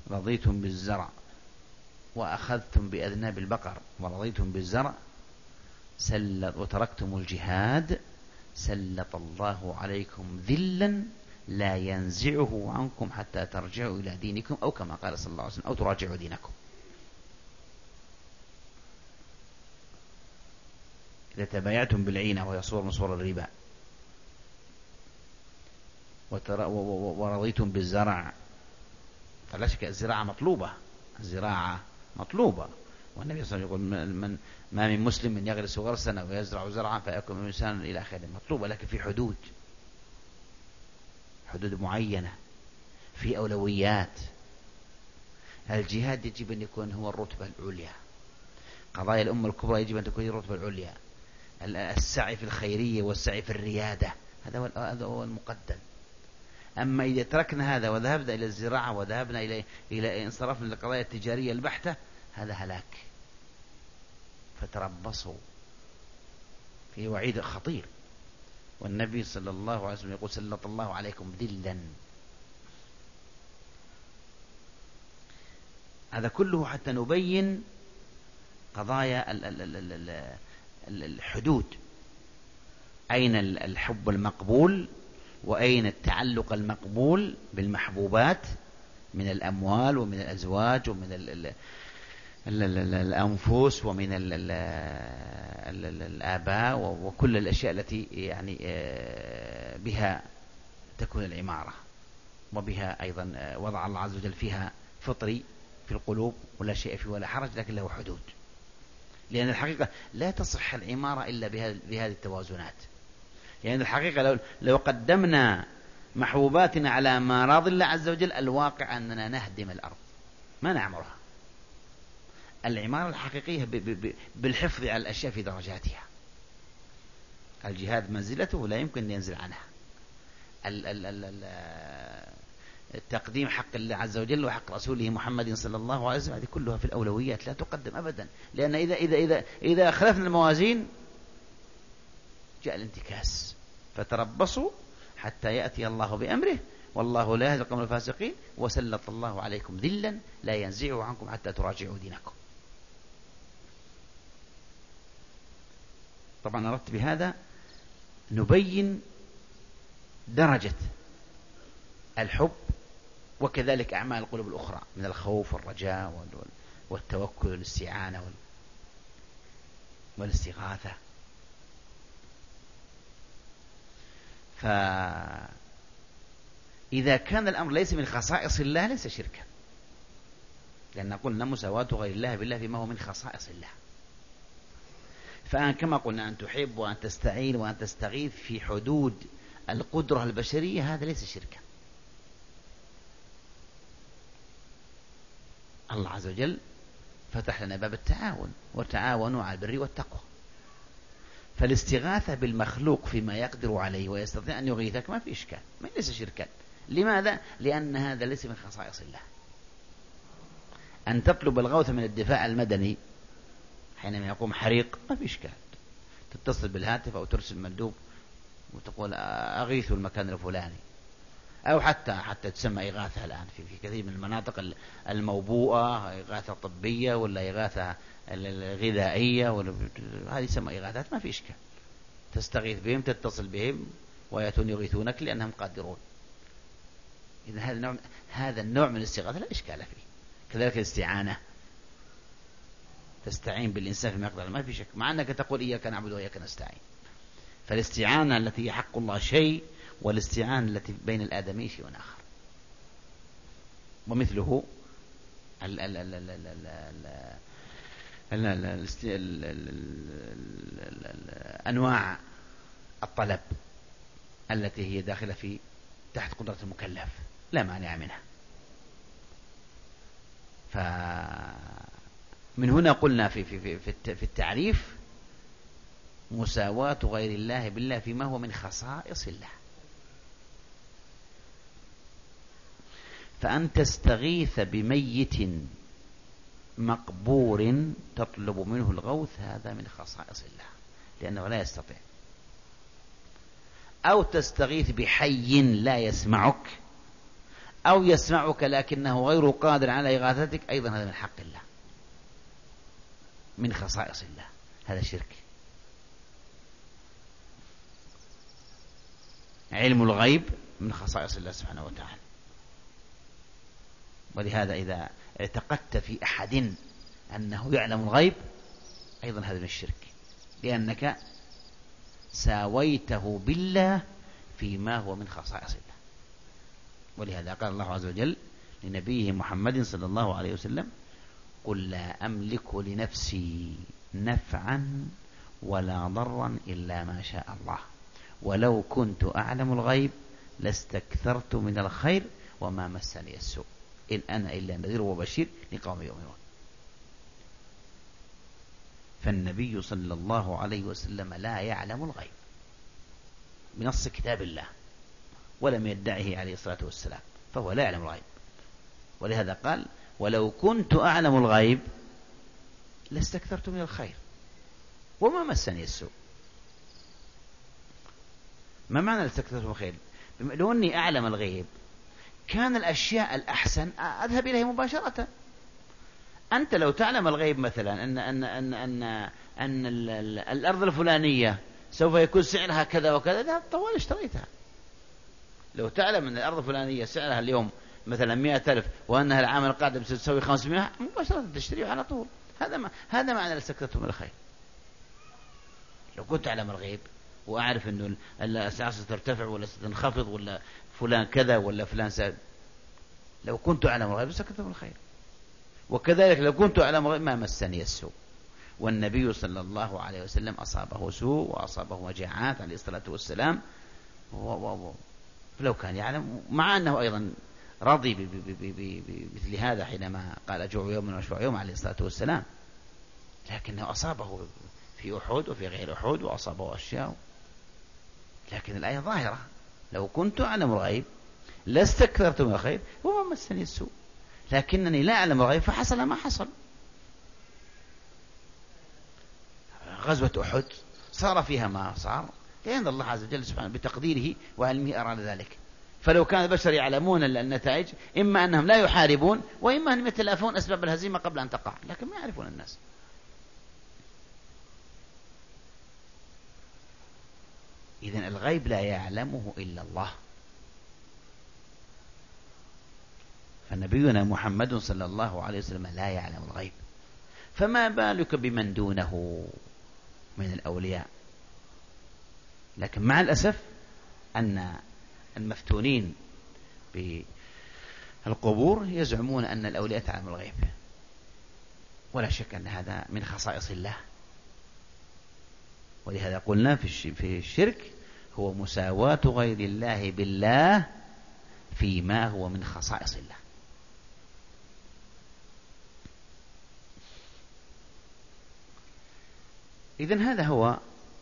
رضيتم بالزرع وأخذتم بأذناب البقر ورضيتم بالزرع وتركتم الجهاد سلط الله عليكم ذلا لا ينزعه عنكم حتى ترجعوا إلى دينكم، أو كما قال صلى الله عليه وسلم أو تراجعوا دينكم. إذا تبايعتم بالعينة وهي صور من صور الربا ورضيتم بالزرع، فلا شك الزراعة مطلوبة، الزراعة مطلوبة. والنبي صلى الله عليه وسلم يقول ما من مسلم من يغرس غرسا ويزرع زرعا فيأكل من إنسان إلى آخره، مطلوبة لكن في حدود معينة، في أولويات. الجهاد يجب أن يكون هو الرتبة العليا، قضايا الأمة الكبرى يجب أن تكون هي الرتبة العليا، السعي في الخيرية والسعي في الريادة هذا هو المقدم. أما إذا تركنا هذا وذهبنا إلى الزراعة وذهبنا إلى انصرافنا للقضايا التجارية البحتة، هذا هلاك. فتربصوا، في وعيد خطير. والنبي صلى الله عليه وسلم يقول سلط الله عليكم ذلا. هذا كله حتى نبين قضايا الحدود، أين الحب المقبول وأين التعلق المقبول بالمحبوبات من الأموال ومن الأزواج ومن الأنفس ومن الآباء وكل الأشياء التي يعني بها تكون العمارة، وبها أيضا وضع الله عز وجل فيها فطري في القلوب ولا شيء فيه ولا حرج، لكن له حدود. لأن الحقيقة لا تصح العمارة إلا بهذه التوازنات. يعني الحقيقة لو قدمنا محبوباتنا على ما راضي الله عز وجل، الواقع أننا نهدم الأرض ما نعمرها. العمارة الحقيقية بالحفظ على الأشياء في درجاتها. الجهاد منزلته لا يمكن أن ينزل عنها. تقديم حق الله عز وجل وحق رسوله محمد صلى الله عليه وسلم، هذه كلها في الأولويات لا تقدم أبدا. لأن إذا خلفنا الموازين جاء الانتكاس. فتربصوا حتى يأتي الله بأمره والله لا يهدي القوم الفاسقين وسلط الله عليكم ذلا لا ينزعه عنكم حتى تراجعوا دينكم. طبعا أردت بهذا نبين درجة الحب وكذلك أعمال القلوب الأخرى من الخوف والرجاء والتوكل والاستعانة والاستغاثة. فإذا كان الأمر ليس من خصائص الله ليس شركا، لأن قلنا مساواة غير الله بالله فيما هو من خصائص الله. فأن كما قلنا أن تحب وأن تستعين وأن تستغيث في حدود القدرة البشرية، هذا ليس شركا. الله عز وجل فتح لنا باب التعاون، وتعاونوا على البر والتقوى. فالاستغاثة بالمخلوق فيما يقدر عليه ويستطيع أن يغيثك ما في إشكال، ما ليس شركا. لماذا؟ لأن هذا ليس من خصائص الله. أن تطلب الغوث من الدفاع المدني حينما يقوم حريق ما في إشكال، تتصل بالهاتف أو ترسل مندوب وتقول أغيثوا المكان الفلاني، أو حتى تسمى إغاثة الآن في كثير من المناطق الموبوءة، إغاثة طبية ولا إغاثة غذائية هذه تسمى إغاثات، ما في إشكال. تستغيث بهم، تتصل بهم ويأتون يغيثونك لأنهم قادرون. إذا هذا النوع من الاستغاثة لا إشكال فيه. كذلك الاستعانة، تستعين بالإنسان فيما يقدر، ما في شك، مع أنك تقول إياك نعبد وإياك نستعين. فالاستعانة التي هي حق الله شيء، والاستعانة التي بين الآدمي شيء آخر. ومثله أنواع الطلب التي هي داخلة في تحت قدرة المكلف لا مانع منها. فمن هنا قلنا في التعريف مساواة غير الله بالله فيما هو من خصائص الله. فأن تستغيث بميت مقبور تطلب منه الغوث هذا من خصائص الله لأنه لا يستطيع. أو تستغيث بحي لا يسمعك، أو يسمعك لكنه غير قادر على إغاثتك، أيضا هذا من حق الله، من خصائص الله، هذا شرك. علم الغيب من خصائص الله سبحانه وتعالى. ولهذا إذا اعتقدت في أحد أنه يعلم الغيب أيضا هذا من الشرك، لأنك ساويته بالله فيما هو من خصائص الله. ولهذا قال الله عز وجل لنبيه محمد صلى الله عليه وسلم: قل لا أملك لنفسي نفعا ولا ضرا إلا ما شاء الله ولو كنت أعلم الغيب لاستكثرت من الخير وما مسني السوء إن أنا إلا نذير وبشير لقوم يؤمنون. فالنبي صلى الله عليه وسلم لا يعلم الغيب بنص كتاب الله، ولم يدعه عليه الصلاة والسلام، فهو لا يعلم الغيب. ولهذا قال: ولو كنت أعلم الغيب لاستكثرت من الخير وما مسني السوء. ما معنى لاستكثرت من الخير؟ لو أني أعلم الغيب كان الأشياء الأحسن أذهب إليه مباشرة. أنت لو تعلم الغيب مثلا أن الأرض الفلانية سوف يكون سعرها كذا وكذا، ذهب طوال اشتريتها. لو تعلم أن الأرض الفلانية سعرها اليوم مثلا 100,000 وأنها العام القادم ستسوي 500، مباشرة تشتريها على طول. هذا معنى لاستكثرت من الخير. لو كنت أعلم الغيب وأعرف أنه الأسعار سترتفع ولا ستنخفض ولا فلان كذا ولا فلان سعر، لو كنت أعلم الغيب لاستكثرت من الخير. وكذلك لو كنت أعلم الغيب ما مسني السوء. والنبي صلى الله عليه وسلم أصابه سوء وأصابه مجاعات عليه الصلاة والسلام، فلو كان يعلم، مع أنه أيضا رضي بمثل هذا حينما قال: أجوع يوم وأشبع يوم عليه الصلاة والسلام، لكنه أصابه في أحد وفي غير أحد وأصابه أشياء. لكن الآية ظاهرة: لو كنت أعلم الغيب لاستكثرت من الخير وما مسني السوء، لكنني لا أعلم الغيب فحصل ما حصل. غزوة أحد صار فيها ما صار، لأن الله عز وجل سبحانه بتقديره وعلمه أراد ذلك. فلو كان البشر يعلمون النتائج، إما أنهم لا يحاربون وإما أنهم يتلافون أسباب الهزيمة قبل أن تقع، لكن ما يعرفون الناس. إذن الغيب لا يعلمه إلا الله. فنبينا محمد صلى الله عليه وسلم لا يعلم الغيب، فما بالك بمن دونه من الأولياء. لكن مع الأسف أن المفتونين بالقبور يزعمون أن الأولياء تعلم الغيب، ولا شك أن هذا من خصائص الله. ولهذا قلنا في الشرك هو مساواة غير الله بالله فيما هو من خصائص الله. إذن هذا هو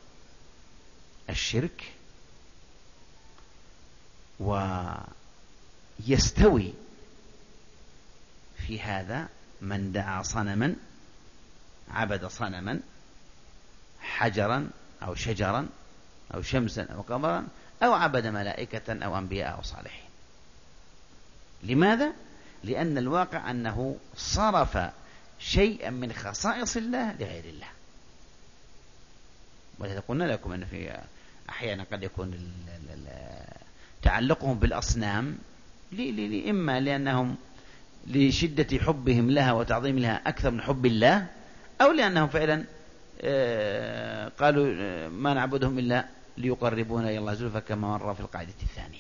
الشرك. ويستوي في هذا من دعا صنما، عبد صنما، حجرا أو شجرا أو شمسا أو قمرا، أو عبد ملائكة أو أنبياء أو صالحين. لماذا؟ لأن الواقع أنه صرف شيئا من خصائص الله لغير الله. ولذا قلنا لكم أن في أحيانا قد يكون تعلقهم بالأصنام إما لأنهم لشدة حبهم لها وتعظيم لها أكثر من حب الله، أو لأنهم فعلا قالوا ما نعبدهم إلا ليقربونا إلى الله زلفى كما مر في القاعدة الثانية.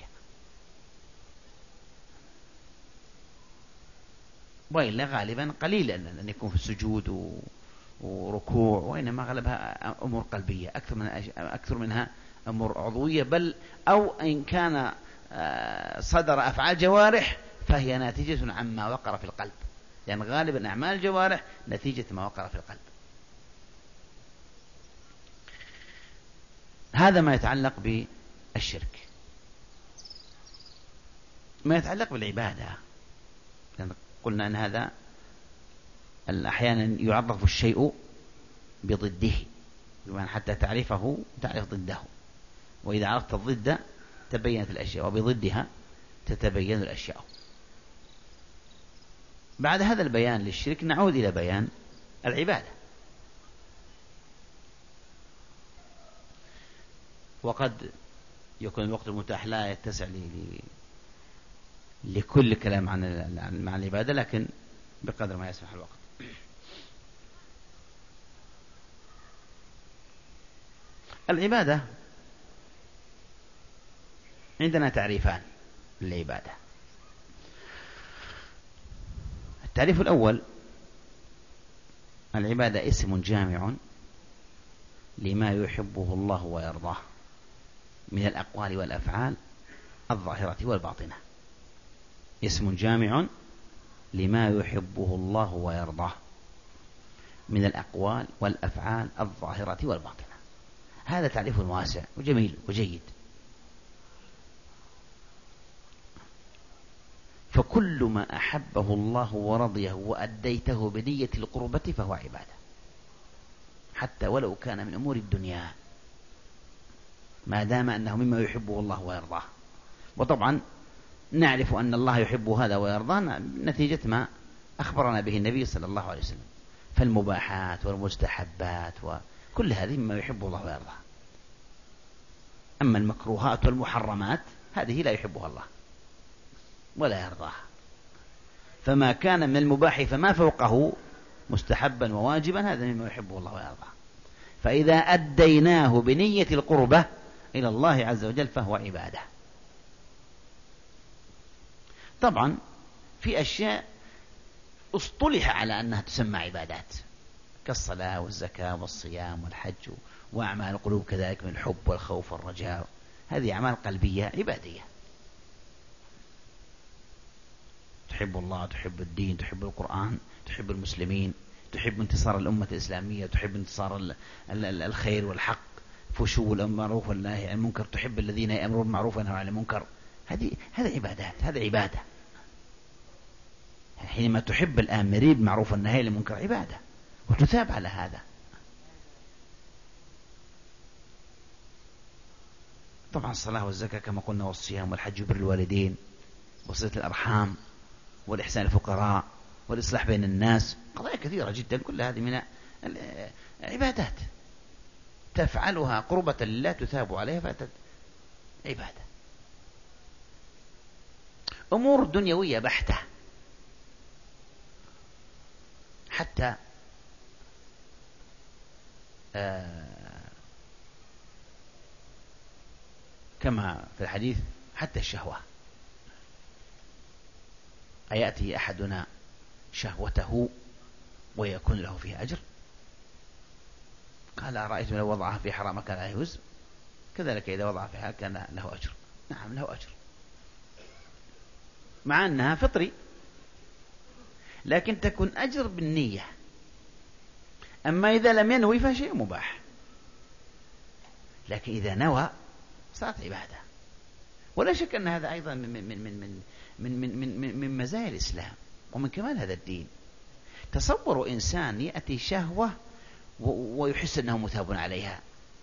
وإلا غالبا قليلا أن يكون في السجود وركوع، وإنما غلبها أمور قلبية أكثر منها أمور عضوية، بل أو إن كان صدر أفعال جوارح فهي ناتجة عما وقر في القلب، لأن يعني غالبا أعمال الجوارح نتيجة ما وقر في القلب. هذا ما يتعلق بالشرك. ما يتعلق بالعبادة، لأن قلنا أن هذا أحيانا يعرف الشيء بضده، بمعنى حتى تعرفه تعرف ضده، وإذا عرفت الضد تبينت الأشياء، وبضدها تتبين الأشياء. بعد هذا البيان للشرك نعود إلى بيان العبادة. وقد يكون الوقت المتاح لا يتسع لكل كلام عن العبادة، لكن بقدر ما يسمح الوقت. العبادة عندنا تعريفان للعبادة. التعريف الأول: العبادة اسم جامع لما يحبه الله ويرضاه من الأقوال والأفعال الظاهرة والباطنة. اسم جامع لما يحبه الله ويرضاه من الأقوال والأفعال الظاهرة والباطنة. هذا تعريف واسع وجميل وجيد. فكل ما أحبه الله ورضيه وأديته بنية القربة فهو عبادة، حتى ولو كان من أمور الدنيا، ما دام أنه مما يحبه الله ويرضاه. وطبعا نعرف أن الله يحب هذا ويرضاه نتيجة ما أخبرنا به النبي صلى الله عليه وسلم. فالمباحات والمستحبات وكل هذه مما يحبه الله ويرضاه. أما المكروهات والمحرمات هذه لا يحبها الله ولا يرضاها. فما كان من المباح فما فوقه مستحبا وواجبا هذا مما يحبه الله ويرضاه. فإذا أديناه بنية القربة إلى الله عز وجل فهو عبادة. طبعا في أشياء اصطلح على أنها تسمى عبادات، كالصلاة والزكاة والصيام والحج، وأعمال القلوب كذلك من الحب والخوف والرجاء. هذه أعمال قلبية عبادية. تحب الله، تحب الدين، تحب القرآن، تحب المسلمين، تحب انتصار الأمة الإسلامية، تحب انتصار الخير والحق، فشو المعروف والنهي عن المنكر، تحب الذين يأمرون بالمعروف وينهون عن المنكر. هذه عبادات، هذا عبادة. حينما تحب الآمرين بالمعروف والنهي عن المنكر عبادة، وتثاب على هذا. طبعا الصلاة والزكاة كما قلنا، والصيام والحج وبر الوالدين وصلة الأرحام والإحسان للفقراء والإصلاح بين الناس، قضايا كثيرة جدا، كل هذه من العبادات تفعلها قربة لله تثاب عليها فأتت عبادة. أمور دنيوية بحتة، حتى كما في الحديث حتى الشهوة. أيأتي أحدنا شهوته ويكون له فيها أجر؟ قال أرأيت لو وضعها في حرام كان عليه وزر، كذلك إذا وضعها في حلال كان له أجر. نعم له أجر، مع أنها فطري، لكن تكون أجر بالنية. أما إذا لم ينوي فشيء مباح، لكن إذا نوى صارت عبادة. ولا شك أن هذا أيضا من مزايا الإسلام ومن كمال هذا الدين. تصوروا إنسان يأتي شهوة ويحس أنه مثاب عليها،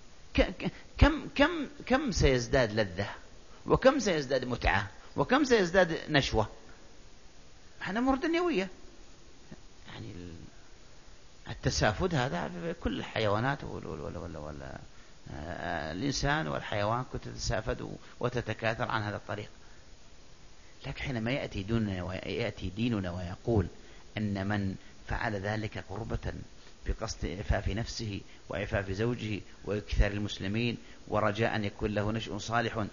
كم سيزداد لذة، وكم سيزداد متعة، وكم سيزداد نشوة. هذا أمور دنيوية. يعني التسافد هذا في كل الحيوانات ولا الإنسان والحيوان كنت تتسافد وتتكاثر عن هذا الطريق. لكن حينما يأتي ديننا ويقول أن من فعل ذلك قربة بقصد إعفاف نفسه وإعفاف زوجه وإكثار المسلمين ورجاء أن يكون له نشء صالح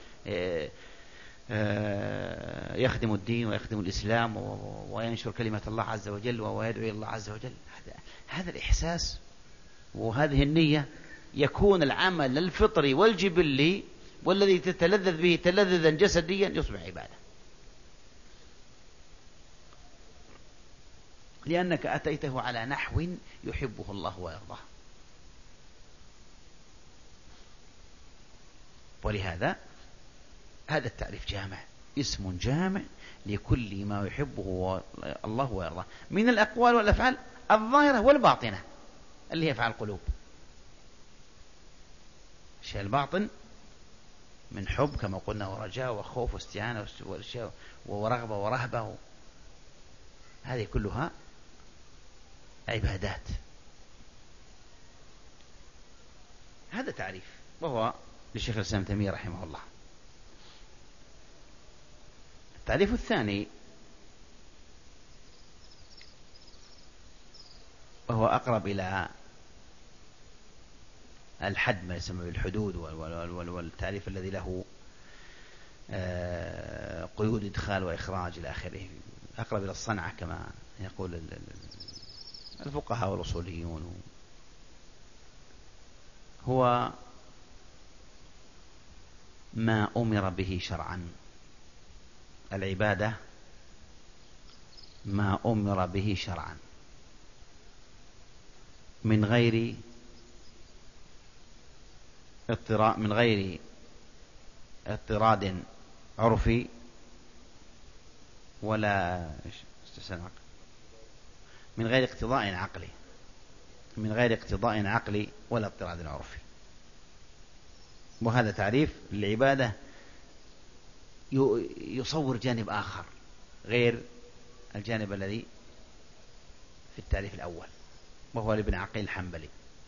يخدم الدين ويخدم الإسلام وينشر كلمة الله عز وجل ويدعو إلى الله عز وجل، هذا الإحساس وهذه النية يكون العمل الفطري والجبلي والذي تتلذذ به تلذذا جسديا يصبح عبادة، لأنك أتيته على نحو يحبه الله ويرضاه. ولهذا هذا التعريف جامع، اسم جامع لكل ما يحبه الله ويرضاه من الأقوال والأفعال الظاهرة والباطنة اللي هي أفعال القلوب. الشيء الباطن من حب كما قلنا ورجاء وخوف واستعانة ورغبة ورهبة هذه كلها عبادات. هذا تعريف، وهو للشيخ الإسلام ابن تيمية رحمه الله. التعريف الثاني وهو أقرب إلى الحد، ما يسمى بالحدود، والتعريف الذي له قيود إدخال وإخراج إلى آخره، أقرب إلى الصنعة كما يقول الفقهاء والأصوليون. هو ما أمر به شرعا. العبادة ما أمر به شرعا من غير اضطراد عرفي ولا من غير اقتضاء عقلي، من غير اقتضاء عقلي ولا اضطراد عرفي. وهذا تعريف للعبادة يصور جانب آخر غير الجانب الذي في التعريف الأول، وهو لابن عقيل الحنبلي.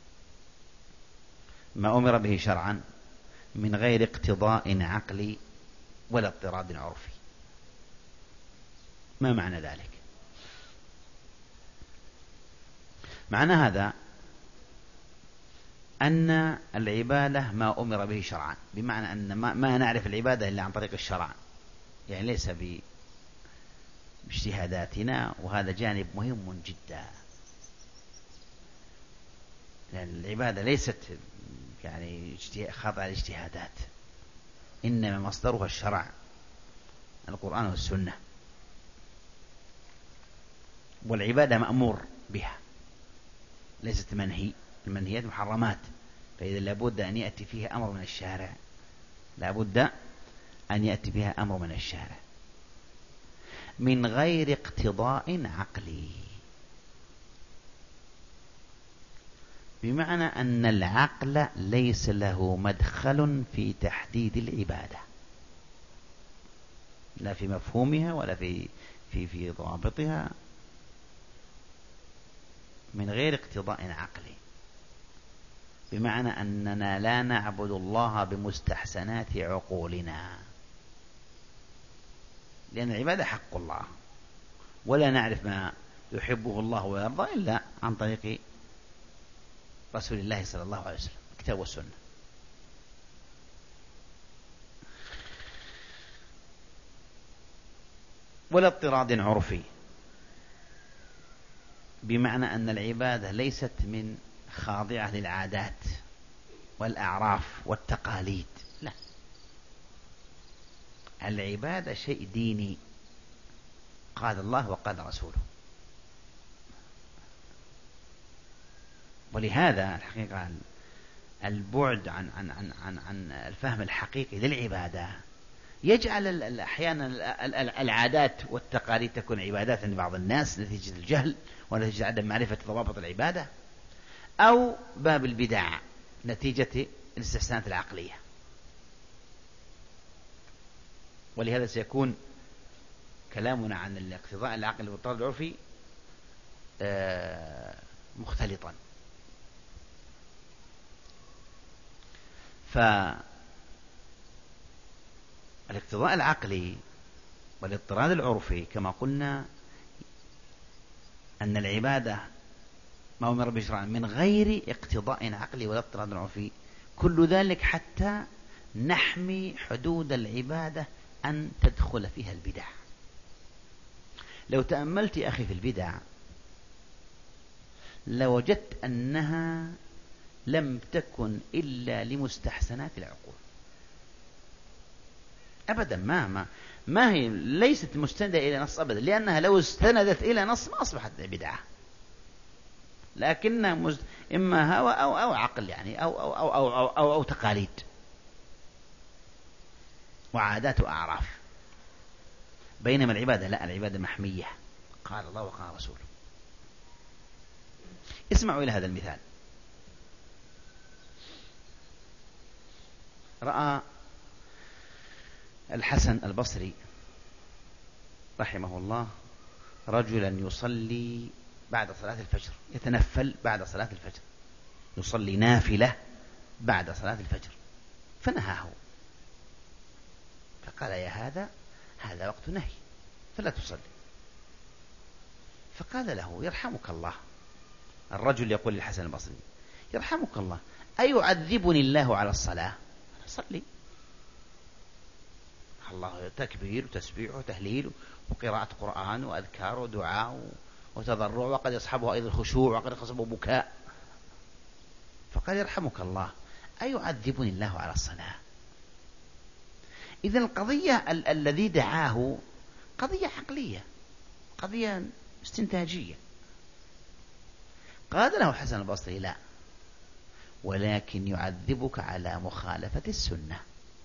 ما أمر به شرعا من غير اقتضاء عقلي ولا اضطراد عرفي. ما معنى ذلك؟ معنى هذا أن العبادة ما أمر به شرعا، بمعنى أن ما نعرف العبادة إلا عن طريق الشرع، يعني ليس باجتهاداتنا. وهذا جانب مهم جدا، لأن العبادة ليست يعني خاضعة لاجتهادات، إنما مصدرها الشرع، القرآن والسنة. والعبادة مأمور بها، ليست منهي. المنهيات محرمات، فإذا لابد أن يأتي فيها أمر من الشارع، لابد أن يأتي فيها أمر من الشارع من غير اقتضاء عقلي، بمعنى أن العقل ليس له مدخل في تحديد العبادة، لا في مفهومها ولا في ضوابطها، من غير اقتضاء عقلي، بمعنى أننا لا نعبد الله بمستحسنات عقولنا، لأن العبادة حق الله، ولا نعرف ما يحبه الله ويرضى إلا عن طريق رسول الله صلى الله عليه وسلم، الكتاب والسنة. ولا اضطراد عرفي، بمعنى أن العبادة ليست من خاضعة للعادات والأعراف والتقاليد، لا، العبادة شيء ديني قال الله وقال رسوله. ولهذا الحقيقة البعد عن الفهم الحقيقي للعبادة يجعل أحيانا العادات والتقاليد تكون عبادات عند بعض الناس نتيجة الجهل ونتيجة عدم معرفة ضوابط العبادة، أو باب البدع نتيجة الاستحسانات العقلية. ولهذا سيكون كلامنا عن الاقتضاء العقلي والطرد العرفي مختلطا. فالاقتضاء العقلي والاضطراد العرفي كما قلنا أن العبادة ما أمر به شرعا من غير اقتضاء عقلي ولا اضطراد عرفي، كل ذلك حتى نحمي حدود العبادة أن تدخل فيها البدع. لو تأملت يا أخي في البدع لوجدت أنها لم تكن إلا لمستحسنات العقول أبدا، ما هي ليست مستندة إلى نص أبدا، لأنها لو استندت إلى نص ما أصبحت بدعة، لكنها إما هوى أو عقل، يعني أو تقاليد وعادات وأعراف. بينما العبادة لا، العبادة محمية قال الله وقال رسوله. اسمعوا إلى هذا المثال. رأى الحسن البصري رحمه الله رجلا يصلي بعد صلاة الفجر، يتنفل بعد صلاة الفجر، يصلي نافلة بعد صلاة الفجر، فنهاه، فقال يا هذا وقت نهي فلا تصلي. فقال له يرحمك الله، الرجل يقول للحسن البصري يرحمك الله، أيعذبني الله على الصلاة؟ صلي، الله تكبير وتسبيح وتهليل وقراءة قرآن وأذكار ودعاء وتضرع، وقد يصحبه أيضا الخشوع وقد يصحبه بكاء. فقال يرحمك الله، أيعذبني الله على الصلاة؟ إذن القضية الذي دعاه قضية عقلية، قضية استنتاجية. قال له حسن البصري لا، ولكن يعذبك على مخالفة السنة،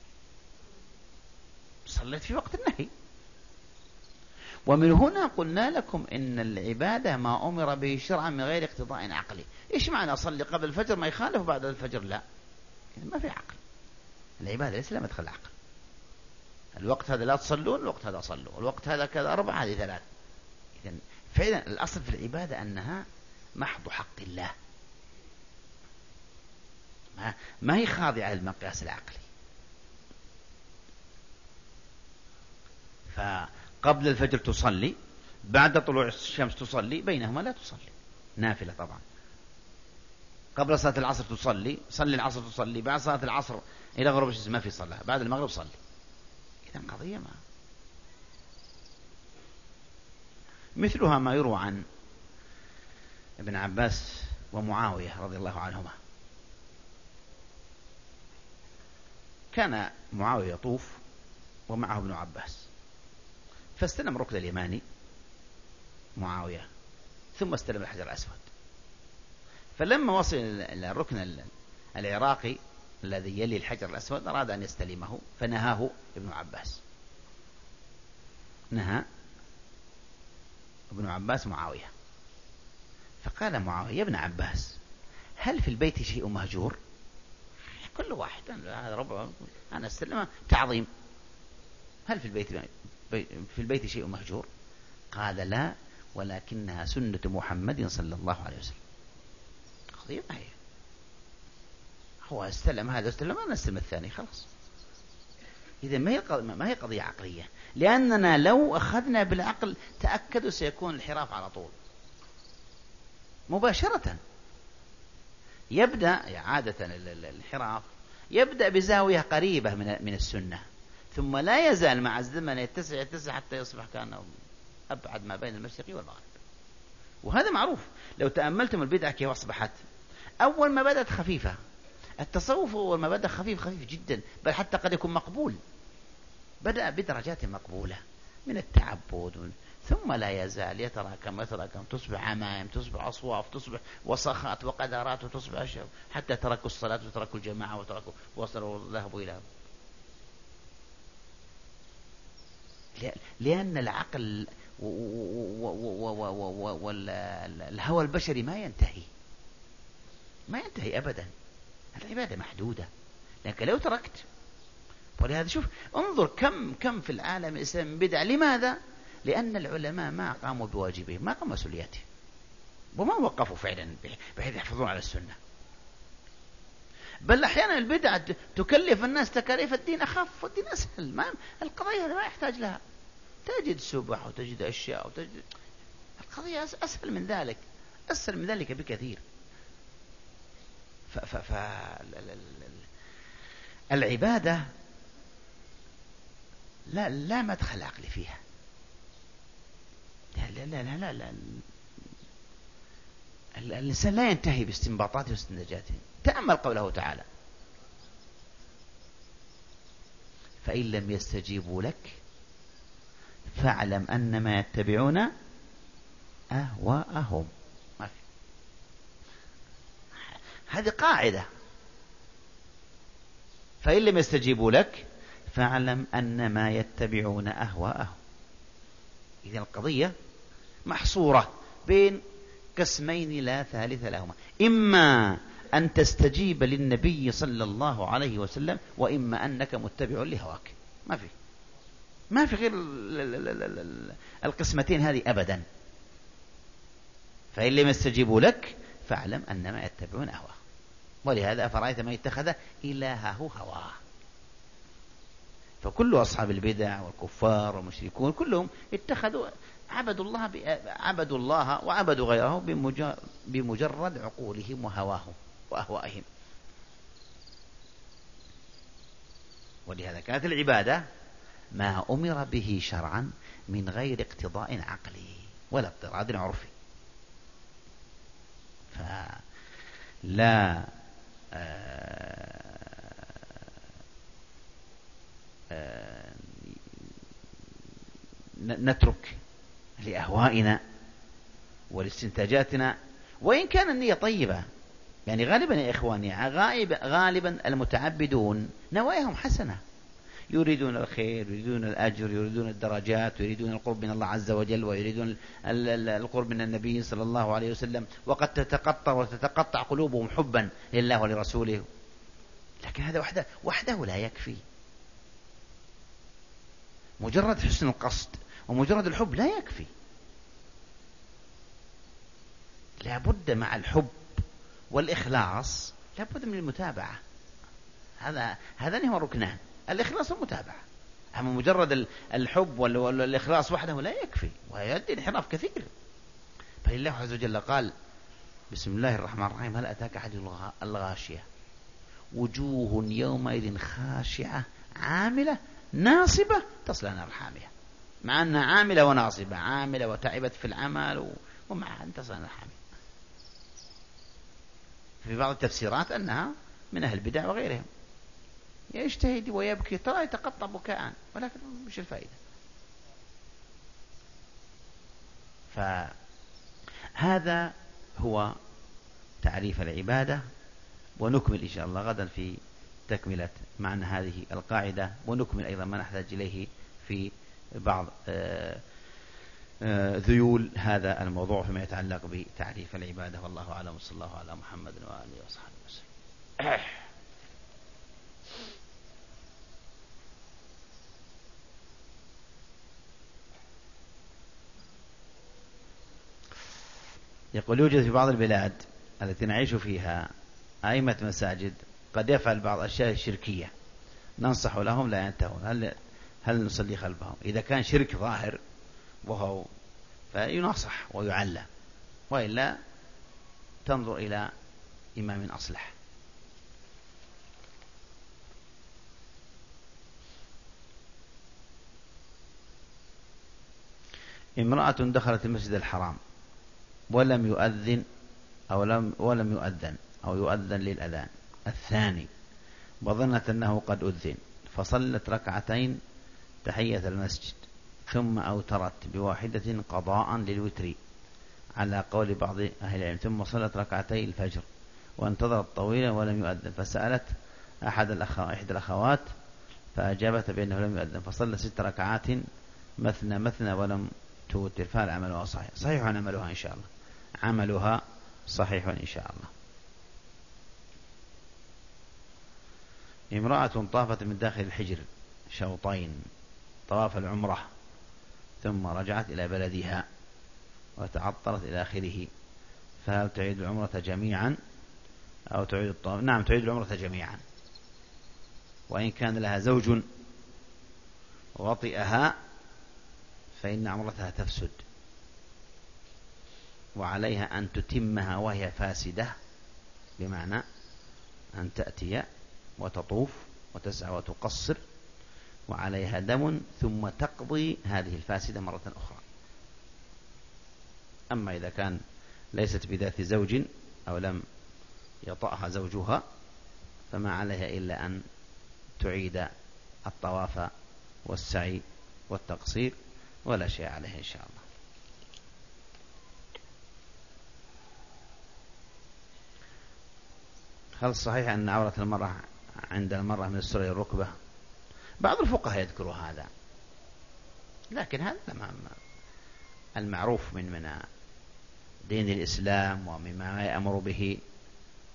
صليت في وقت النهي. ومن هنا قلنا لكم إن العبادة ما أمر به شرعا من غير اقتضاء عقلي. إيش معنى أصلي قبل الفجر ما يخالف بعد الفجر؟ لا، ما في عقل، العبادة ليس لها مدخل عقل. الوقت هذا لا تصلون، الوقت هذا صلوا، الوقت هذا كذا 4، هذه 3. إذن فعلا الأصل في العبادة أنها محض حق الله، ما هي خاضعة للمقياس العقلي. فقبل الفجر تصلي، بعد طلوع الشمس تصلي، بينهما لا تصلي، نافلة طبعا. قبل صلاة العصر تصلي، صلي العصر تصلي، بعد صلاة العصر إلى غروب الشمس ما في صلاة، بعد المغرب صلي. إذن قضية ما مثلها ما يروى عن ابن عباس ومعاوية رضي الله عنهما. كان معاوية يطوف ومعه ابن عباس، فاستلم الركن اليماني معاوية، ثم استلم الحجر الأسود. فلما وصل إلى الركن العراقي الذي يلي الحجر الأسود أراد أن يستلمه، فنهاه ابن عباس، نهى ابن عباس معاوية. فقال معاوية يا ابن عباس، هل في البيت شيء مهجور؟ كل واحد هذا ربع أنا استلمه تعظيم، هل في البيت شيء مهجور؟ قال لا، ولكنها سنة محمد صلى الله عليه وسلم. قضية ما هي، هو استلم هذا استلم، أنا استلم الثاني، خلاص. إذا ما هي قضية عقلية، لأننا لو أخذنا بالعقل تأكدوا سيكون الانحراف على طول مباشرة. يبدأ عادة الانحراف يبدأ بزاوية قريبة من السنة، ثم لا يزال مع الزمن يتسع حتى يصبح كأنه أبعد ما بين المشرق والمغرب. وهذا معروف، لو تأملتم البدعة كيف أصبحت. أول ما بدأت خفيفة، التصوف أول ما بدأ خفيف جدا، بل حتى قد يكون مقبول، بدأ بدرجات مقبولة من التعبد، ثم لا يزال يتراكم، تصبح عمائم، تصبح أصواف، تصبح وسخات وقدرات، وتصبح أشياء، حتى تركوا الصلاة وتركوا الجماعة وصلوا ذهبوا إلى. لأن العقل والهوى البشري ما ينتهي أبدا. العبادة محدودة، لكن لو تركت. ولهذا شوف انظر كم في العالم الإسلامي بدع. لماذا؟ لأن العلماء ما قاموا بواجبهم، ما قاموا مسؤولياتهم، وما وقفوا فعلا بحيث يحفظون على السنة. بل أحيانا البدع تكلف الناس تكاليف الدين أخف، والدين أسهل. القضية هذا ما يحتاج لها، تجد سبح وتجد أشياء القضية أسهل من ذلك، أسهل من ذلك بكثير. العبادة لا مدخل عقلي فيها. لا الإنسان لا ينتهي باستنباطاته واستنتاجاته. تأمل قوله تعالى فإن لم يستجيبوا لك فاعلم أنما يتبعون أهواءهم. ما في، هذه قاعدة، فإن لم يستجيبوا لك فاعلم أنما يتبعون أهواءهم. إذن القضية محصورة بين قسمين لا ثالث لهما، إما أن تستجيب للنبي صلى الله عليه وسلم، وإما أنك متبع لهواك. ما في. ما في غير القسمتين هذه أبدا. فإن لم يستجيبوا لك فاعلم أنما يتبعون أهواه. ولهذا أفرأيت من اتخذ إلهه هواه. فكل أصحاب البدع والكفار والمشركون كلهم اتخذوا عبدوا الله وعبدوا غيره بمجرد عقولهم وهواهم وأهوائهم. ولهذا كانت العبادة ما أمر به شرعا من غير اقتضاء عقلي ولا اضطراد عرفي. فلا نترك لأهوائنا ولاستنتاجاتنا، وإن كان النية طيبة. يعني غالبا يا إخواني، غالبا المتعبدون نواياهم حسنة، يريدون الخير، يريدون الأجر، يريدون الدرجات، ويريدون القرب من الله عز وجل، ويريدون القرب من النبي صلى الله عليه وسلم، وقد تتقطع قلوبهم حبا لله ولرسوله. لكن هذا وحده لا يكفي. مجرد حسن القصد ومجرد الحب لا يكفي. لابد مع الحب والإخلاص لابد من المتابعة. هذان هما الركنان، الإخلاص والمتابعة. أما مجرد الحب والإخلاص وحده لا يكفي، ويؤدي انحراف كثير. فلله عز وجل قال: بسم الله الرحمن الرحيم: هل أتاك حديث الغاشية وجوه يومئذ خاشعة عاملة ناصبة تصلى نار حامية. مع أنها عاملة وناصبة، عاملة وتعبت في العمل، ومع أن تصلى نار حامية. في بعض التفسيرات أنها من أهل البدع وغيرهم، يجتهد ويبكي، ترى يتقطع بكاء، ولكن مش الفائدة. فهذا هو تعريف العبادة. ونكمل إن شاء الله غدا في تكملة معنى هذه القاعدة، ونكمل أيضا ما نحتاج إليه في بعض ذيول هذا الموضوع فيما يتعلق بتعريف العبادة. والله أعلم، وصلى الله على محمد وآله وصحبه وسلم. يقول: يوجد في بعض البلاد التي نعيش فيها أئمة مساجد قد يفعل بعض الأشياء الشركية، ننصح لهم لا ينتهون. هل نصلي خلفهم؟ إذا كان شرك ظاهر وهو فينصح ويعلم، وإلا تنظر إلى إمام أصلح. امرأة دخلت المسجد الحرام ولم يؤذن ولم يؤذن أو يؤذن للأذان الثاني، وظنت أنه قد أذن، فصلت ركعتين تحية المسجد، ثم أوترت بواحدة قضاء للوتر على قول بعض أهل العلم، ثم صلت ركعتي الفجر وانتظرت طويلا ولم يؤذن، فسألت إحدى الأخوات فأجابت بأنه لم يؤذن، فصلت 6 ركعات مثنى مثنى ولم توتر، فهل عملها صحيح؟ صحيح عملها إن شاء الله، عملها صحيح إن شاء الله. امرأة طافت من داخل الحجر شوطين طواف العمرة، ثم رجعت إلى بلدها وتعطلت إلى آخره، فهل تعيد العمرة جميعا أو تعيد الطواف؟ نعم، تعيد العمرة جميعا. وإن كان لها زوج وطئها فإن عمرتها تفسد، وعليها أن تتمها وهي فاسدة، بمعنى أن تأتي وتطوف وتسعى وتقصر وعليها دم، ثم تقضي هذه الفاسدة مرة أخرى. أما إذا كان ليست بذات زوج أو لم يطأها زوجها فما عليها إلا أن تعيد الطواف والسعي والتقصير، ولا شيء عليها إن شاء الله. هل صحيح أن عورة المرأة عند المرأة من السرة الركبة؟ بعض الفقهاء يذكروا هذا، لكن هذا المعروف من دين الإسلام ومما يأمر به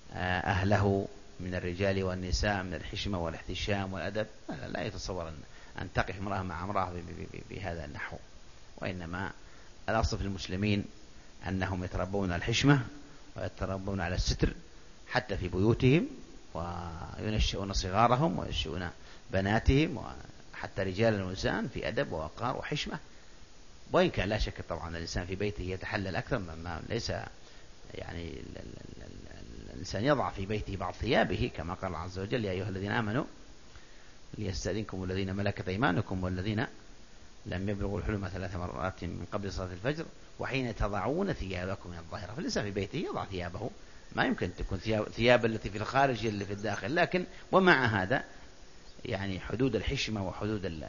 أهله من الرجال والنساء من الحشمة والاحتشام والأدب، لا يتصور أن تقف امرأة مع امرأة بهذا النحو، وإنما الأصل في المسلمين أنهم يتربون على الحشمة ويتربون على الستر حتى في بيوتهم، وينشئون صغارهم وينشئون بناتهم وحتى رجال ونساء في أدب ووقار وحشمة. وإن كان لا شك طبعا الإنسان في بيته يتحلل أكثر مما ليس يعني الإنسان يضع في بيته بعض ثيابه كما قال الله عز وجل: يا أيها الذين آمنوا ليستأذنكم الذين ملكت أيمانكم والذين لم يبلغوا الحلم 3 مرات من قبل صلاة الفجر وحين تضعون ثيابكم من الظاهرة. فالإنسان في بيته يضع ثيابه، ما يمكن تكون ثياب التي في الخارج اللي في الداخل، لكن ومع هذا يعني حدود الحشمة وحدود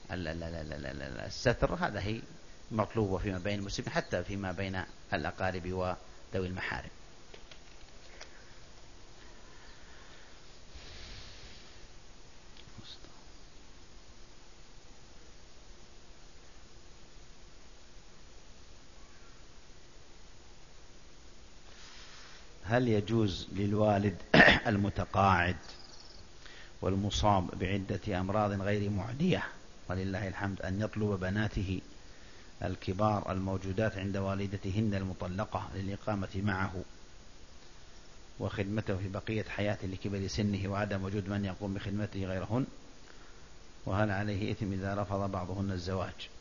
الستر هذا هي مطلوبة فيما بين المسلمين حتى فيما بين الأقارب وذوي المحارم. هل يجوز للوالد المتقاعد والمصاب بعدة أمراض غير معدية ولله الحمد أن يطلب بناته الكبار الموجودات عند والدتهن المطلقة للإقامة معه وخدمته في بقية حياته لكبر سنه وعدم وجود من يقوم بخدمته غيرهن؟ وهل عليه إثم إذا رفض بعضهن الزواج؟